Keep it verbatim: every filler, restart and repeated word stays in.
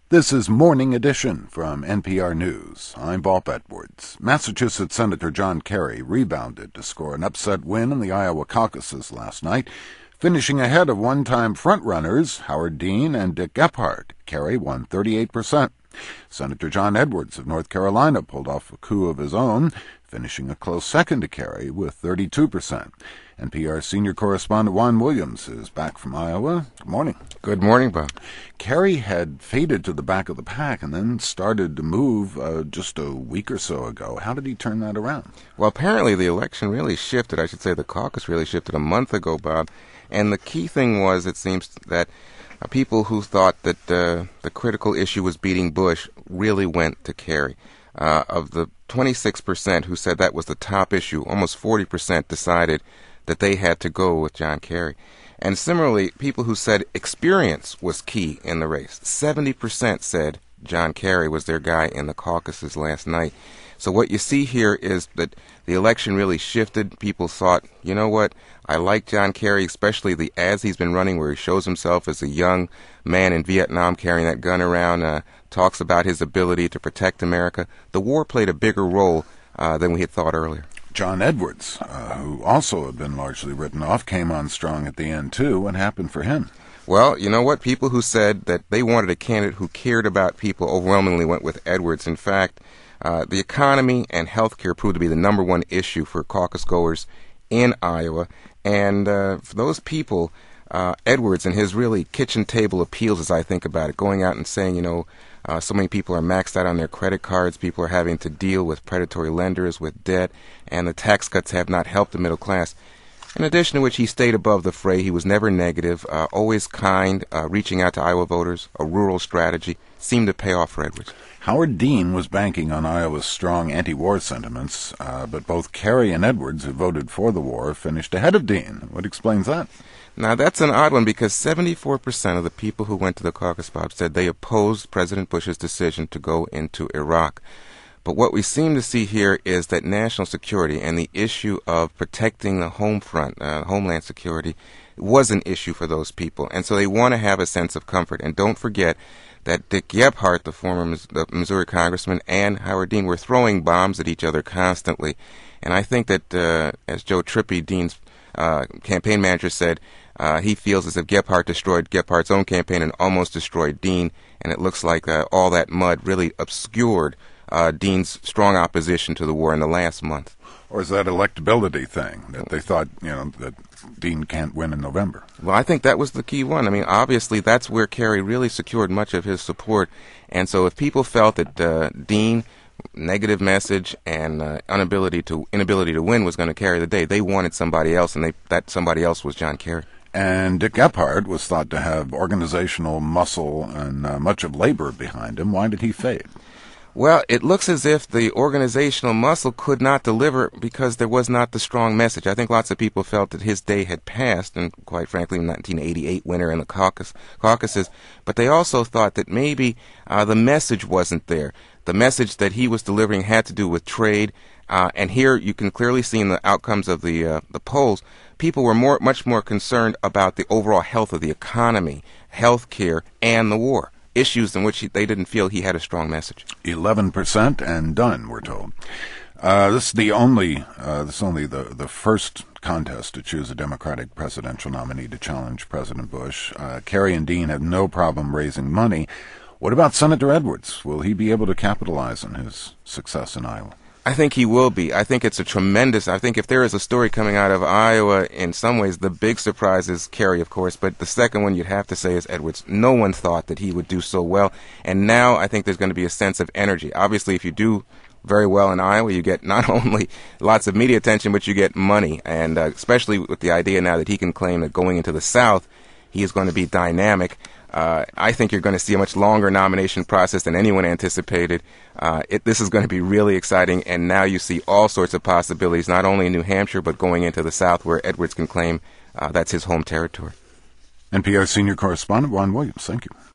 This is Morning Edition from N P R News. I'm Bob Edwards. Massachusetts Senator John Kerry rebounded to score an upset win in the Iowa caucuses last night, finishing ahead of one-time frontrunners Howard Dean and Dick Gephardt. Kerry won thirty-eight percent. Senator John Edwards of North Carolina pulled off a coup of his own, finishing a close second to Kerry with thirty-two percent. N P R senior correspondent Juan Williams is back from Iowa. Good morning. Good morning, Bob. Kerry had faded to the back of the pack and then started to move uh, just a week or so ago. How did he turn that around? Well, apparently the election really shifted. I should say the caucus really shifted a month ago, Bob. And the key thing was, it seems that uh, people who thought that uh, the critical issue was beating Bush really went to Kerry. Uh, of the twenty-six percent who said that was the top issue, almost forty percent decided that they had to go with John Kerry. And similarly, people who said experience was key in the race, seventy percent said John Kerry was their guy in the caucuses last night. So what you see here is that the election really shifted. People thought, you know what, I like John Kerry, especially the ads he's been running where he shows himself as a young man in Vietnam carrying that gun around, uh, talks about his ability to protect America. The war played a bigger role uh, than we had thought earlier. John Edwards, uh, who also had been largely written off, came on strong at the end, too. What happened for him? Well, you know what? People who said that they wanted a candidate who cared about people overwhelmingly went with Edwards. In fact, uh, the economy and health care proved to be the number one issue for caucus goers in Iowa. And uh, for those people, uh, Edwards and his really kitchen table appeals, as I think about it, going out and saying, you know, Uh, so many people are maxed out on their credit cards. People are having to deal with predatory lenders, with debt, and the tax cuts have not helped the middle class. In addition to which, he stayed above the fray. He was never negative, uh, always kind, uh, reaching out to Iowa voters. A rural strategy seemed to pay off for Edwards. Howard Dean was banking on Iowa's strong anti-war sentiments, uh, but both Kerry and Edwards, who voted for the war, finished ahead of Dean. What explains that? Now, that's an odd one because seventy-four percent of the people who went to the caucus, Bob, said they opposed President Bush's decision to go into Iraq. But what we seem to see here is that national security and the issue of protecting the home front, uh, homeland security, was an issue for those people. And so they want to have a sense of comfort. And don't forget that Dick Gephardt, the former the Missouri congressman, and Howard Dean were throwing bombs at each other constantly. And I think that, uh, as Joe Trippi, Dean's uh, campaign manager, said, Uh, he feels as if Gephardt destroyed Gephardt's own campaign and almost destroyed Dean, and it looks like uh, all that mud really obscured uh, Dean's strong opposition to the war in the last month. Or is that electability thing, that they thought, you know, that Dean can't win in November? Well, I think that was the key one. I mean, obviously, that's where Kerry really secured much of his support, and so if people felt that uh, Dean, negative message, and uh, inability to inability to win was going to carry the day, they wanted somebody else, and they, that somebody else was John Kerry. And Dick Gephardt was thought to have organizational muscle and uh, much of labor behind him. Why did he fade? Well, it looks as if the organizational muscle could not deliver because there was not the strong message. I think lots of people felt that his day had passed, and quite frankly, nineteen eighty-eight winner in the caucus, caucuses. But they also thought that maybe uh, the message wasn't there. The message that he was delivering had to do with trade. Uh, and here you can clearly see in the outcomes of the uh, the polls, people were more, much more concerned about the overall health of the economy, health care, and the war, issues in which he, they didn't feel he had a strong message. eleven percent and done, we're told. Uh, this is the only, uh, this is only the, the first contest to choose a Democratic presidential nominee to challenge President Bush. Uh, Kerry and Dean have no problem raising money. What about Senator Edwards? Will he be able to capitalize on his success in Iowa? I think he will be. I think it's a tremendous, I think if there is a story coming out of Iowa, in some ways the big surprise is Kerry, of course, but the second one you'd have to say is Edwards. No one thought that he would do so well, and now I think there's going to be a sense of energy. Obviously, if you do very well in Iowa, you get not only lots of media attention, but you get money, and uh, especially with the idea now that he can claim that going into the South, he is going to be dynamic. Uh, I think you're going to see a much longer nomination process than anyone anticipated. Uh, it, this is going to be really exciting, and now you see all sorts of possibilities, not only in New Hampshire, but going into the South, where Edwards can claim uh, that's his home territory. N P R senior correspondent Juan Williams, thank you.